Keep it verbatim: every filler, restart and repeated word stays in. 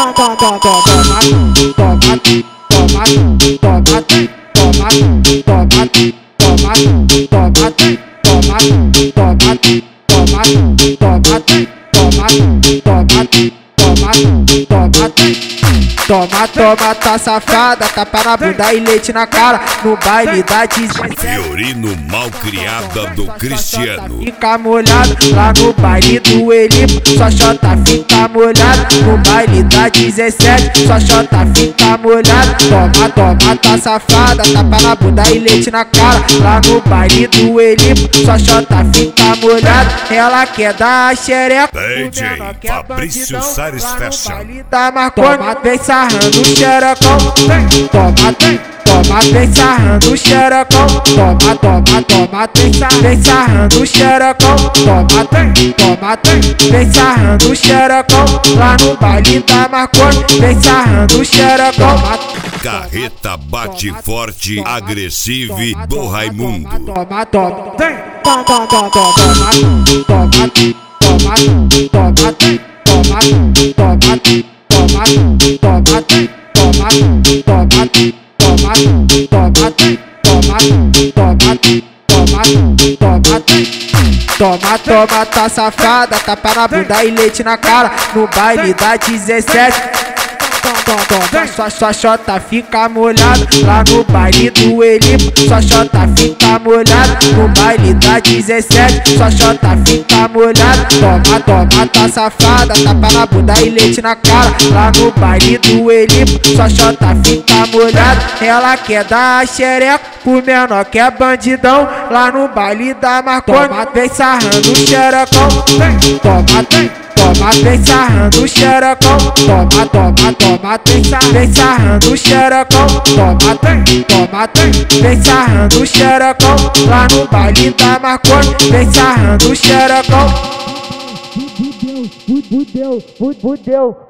toma, toma, toma, toma, toma, toma, toma, toma, toma, toma, toma, toma, toma, toma, tá safada, tapa na bunda e leite na cara, no baile da dezessete. Fiorino Malcriada do Cristiano. Fica molhado lá no baile do Elipo, sua chota fica molhada no baile da dezessete, sua chota fica molhada. Toma, toma, tá safada, tapa na bunda e leite na cara, lá no baile do Elipo, sua chota fica molhada. Ela quer dar a xereca, D J Fabrício Sares Fashion. Tá marcando, vem sarrando o xerecão, toma, toma, vem sarrando o xerecão, toma, toma, toma, vem sarrando o xerecão, toma, toma, vem sarrando o xerecão, lá no baile da Marconi, vem sarrando o xerecão. Carreta bate forte, agressive do Raimundo. Toma, toma, toma, toma, toma, toma, toma, toma, toma, toma, toma, toma, toma, toma, toma, toma, toma, tá safada, tapa na bunda e leite na cara, no baile da dezessete. Sua, sua chota fica molhada lá no baile do Elipo, sua chota fica molhada no baile da dezessete, sua chota fica molhada. Toma, toma, tá safada, tapa na bunda e leite na cara, lá no baile do Elipo, sua chota fica molhada. Ela quer dar a xereca pro menor que é bandidão, lá no baile da Marconi, vem sarrando o xerecão, toma, toma, vem sarrando o xerecão, toma, toma, toma, vem sarrando o xerecão, toma, toma, vem sarrando o xerecão, lá no baile da Marconi, vem sarrando o xerecão. Fudeu, fudeu, fudeu.